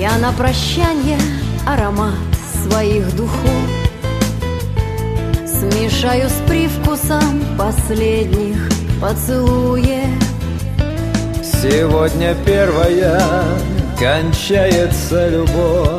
Я на прощанье аромат своих духов смешаю с привкусом последних поцелуев. Сегодня первая кончается любовь,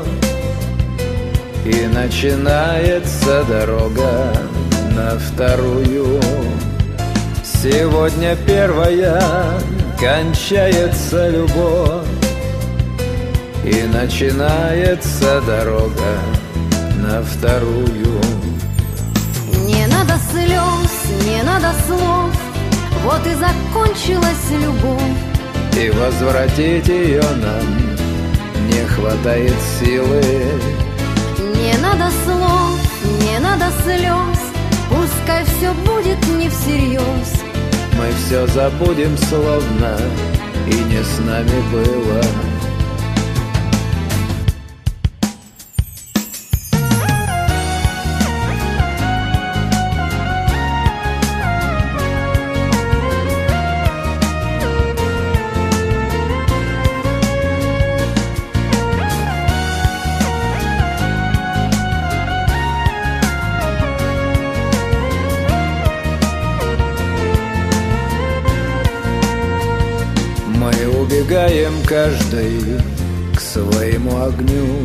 и начинается дорога на вторую. Сегодня первая кончается любовь, и начинается дорога на вторую. Не надо слез, не надо слов, вот и закончилась любовь. И возвратить ее нам не хватает силы. Не надо слов, не надо слез, пускай все будет не всерьез. Мы все забудем, словно и не с нами было. Мы убегаем каждый к своему огню.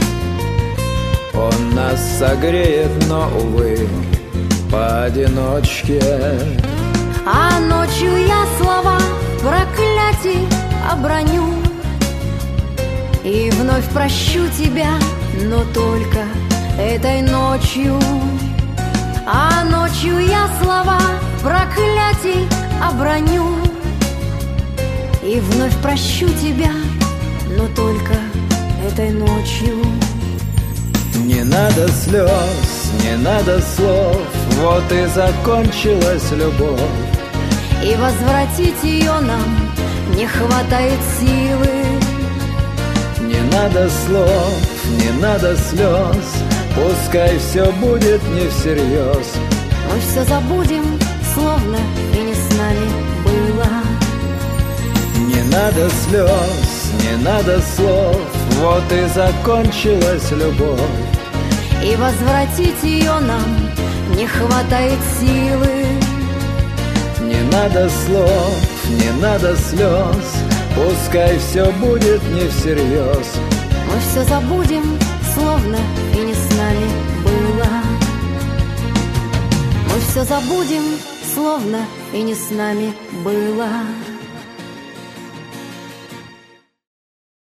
Он нас согреет, но, увы, поодиночке. А ночью я слова проклятий оброню и вновь прощу тебя, но только этой ночью. А ночью я слова проклятий оброню и вновь прощу тебя, но только этой ночью. Не надо слез, не надо слов, вот и закончилась любовь. И возвратить ее нам не хватает силы. Не надо слов, не надо слез, пускай все будет не всерьез. Мы все забудем, словно и не с нами было. Не надо слез, не надо слов, вот и закончилась любовь. И возвратить ее нам не хватает силы. Не надо слов, не надо слез, пускай все будет не всерьез. Мы все забудем, словно и не с нами было. Мы все забудем, словно и не с нами было.